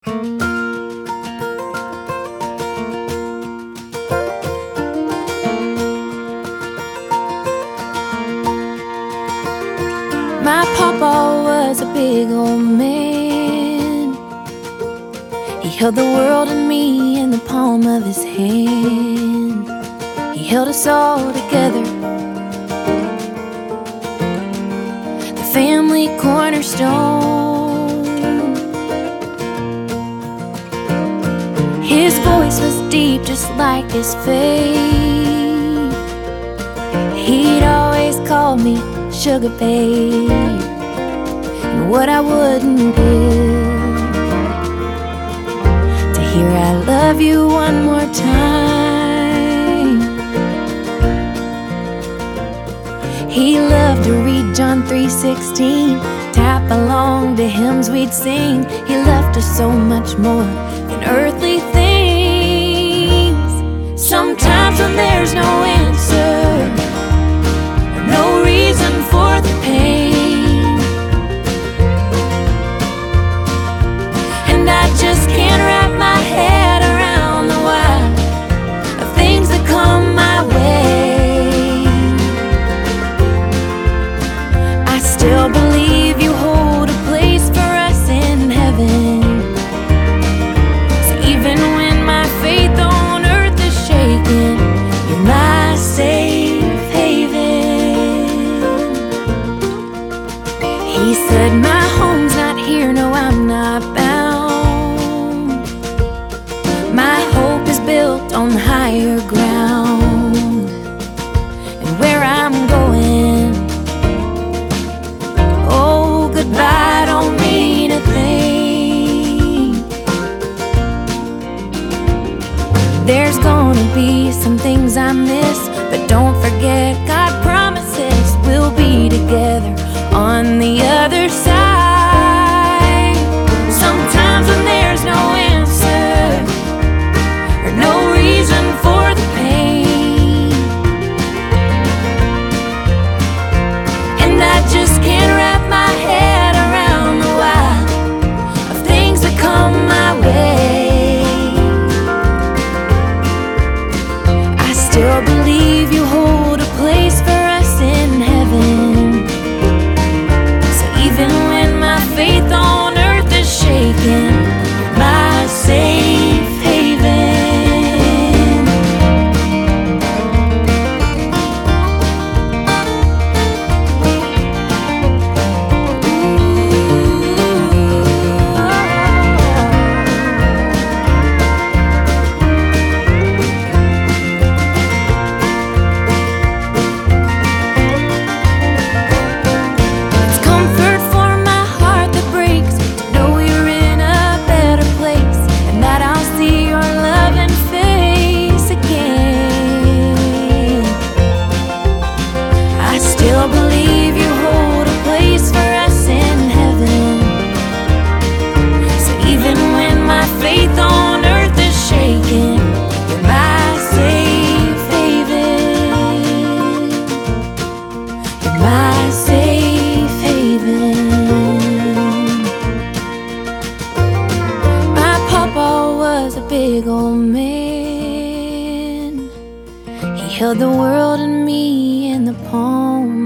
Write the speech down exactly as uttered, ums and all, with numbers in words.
My papa was a big old man. He held the world and me in the palm of his hand. He held us all together, the family cornerstone. His voice was deep, just like his faith. He'd always call me sugar babe, and what I wouldn't give to hear I love you one more time. He loved to read John three sixteen, tap along to hymns we'd sing. He left us so much more than earthly things. Sometimes when there's no answer, no reason for the pain, and I just can't wrap my head around the why of things that come my way. I still believe you hold a place for us in heaven. So even when my faith on earth is shaking, you're my safe haven. He said, my home's not here, no, I'm not bound. My hope is built on higher ground, and where I'm going, oh, goodbye don't mean a thing. There's gonna be some things I miss, but don't forget, God promises we'll be together on the other side. Sometimes when there's no answer or no reason for the pain, and I just can't wrap my head around the why of things that come my way, I still believe you hold a place for us in heaven. Even when my faith on earth is shaking, my safe haven. Big old man, he held the world and me in the palm